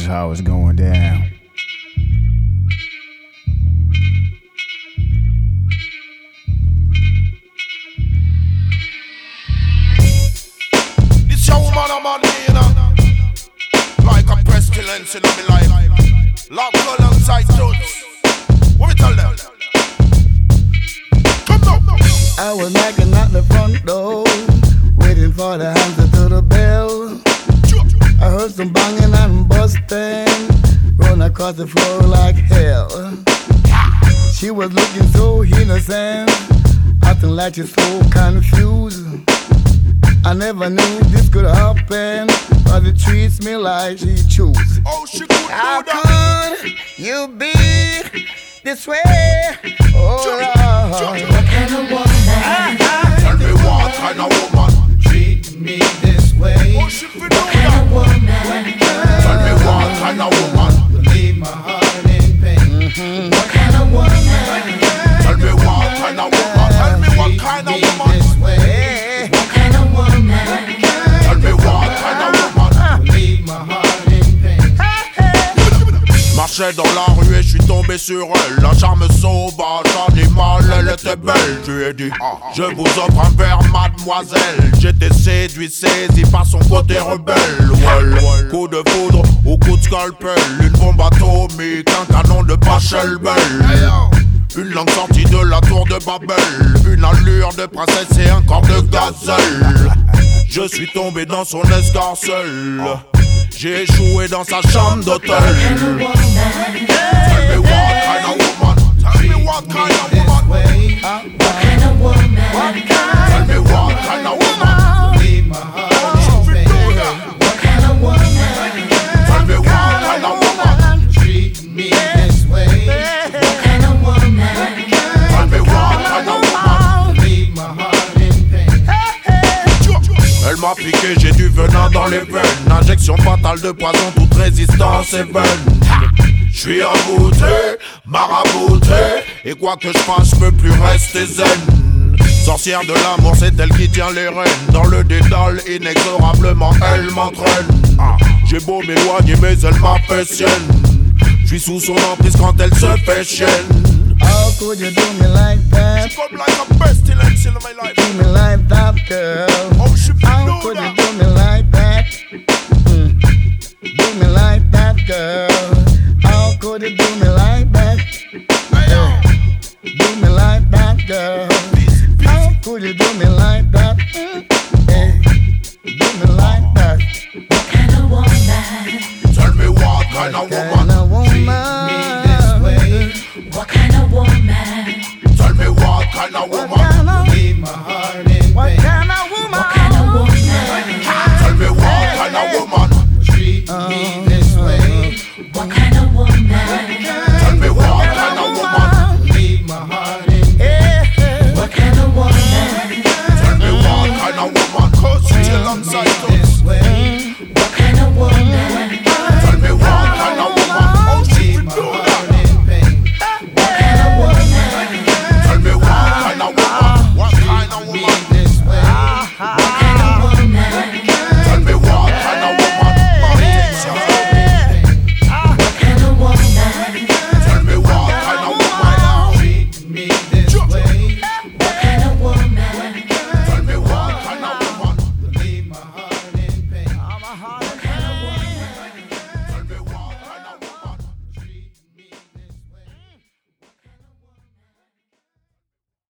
how it's going down. This young woman I'm on me, you know, like a pestilence in my life. Lock alongside dudes. What we tell them? Come on. I was knocking at the front door, waiting for the answer to the bell. I heard some banging and busting, run across the floor like hell. She was looking so innocent, acting like she's so confused. I never knew this could happen, but it treats me like she choose. Oh, she could How do that. could you be this way? Oh Lord, What kind of woman? Tell me what kind of woman Treat me this way. Oh, she could do What kind that. of woman? Tell me what kind of woman Leave my heart in pain. What kind of woman? Tell me what kind of woman. Tell me what kind of woman. This way. What kind of woman? Tell me what kind of woman. Leave my heart in pain. Marchais dans la rue et je suis tombé sur elle. Un charme sauvage, animal, elle était belle. Je lui ai dit, je vous offre un verre, mademoiselle. J'étais séduit, saisi par son côté rebelle. Well, coup de foudre ou coup de scalpel. Une bombe atomique, un canon de Pachelbel. Une langue sortie de la tour de Babel. Une allure de princesse et un corps de gazelle. Je suis tombé dans son escarcelle. J'ai échoué dans sa chambre d'hôtel. Tell me what kind of woman. Tell me what kind of woman. What kind of woman? Tell me what kind of woman. Leave my heart in pain. What kind of woman? Tell me what kind of woman. Treat me this way. What kind of woman? Tell me what kind of woman. Leave my heart in pain. Elle m'a piqué, j'ai du venin dans les veines. Injection fatale de poison, toute résistance est vaine. J'suis embouté, marabouté. Et quoi que je fasse, j'peux plus rester zen. Sorcière de l'amour, c'est elle qui tient les rênes. Dans le dédale, inexorablement, elle m'entraîne. J'ai beau m'éloigner, mais elle m'affectionne. J'suis sous son emprise quand elle se fait chienne. how could you do me like that? She come like a pestilence in my life. Do me like that, girl. Oh, she How do could you that. do me like that? Do me like that, girl. How could you do me like that? Do me like that, girl. How could you do me like that? Hey, do me like that. What kind of woman? Tell me what kind of Kind woman. of Me this woman. way. What kind of woman? Tell me what kind of What woman. kind of, Leave my heart in what pain. kind of What kind of woman? woman? Tell me what kind of woman. Treat me this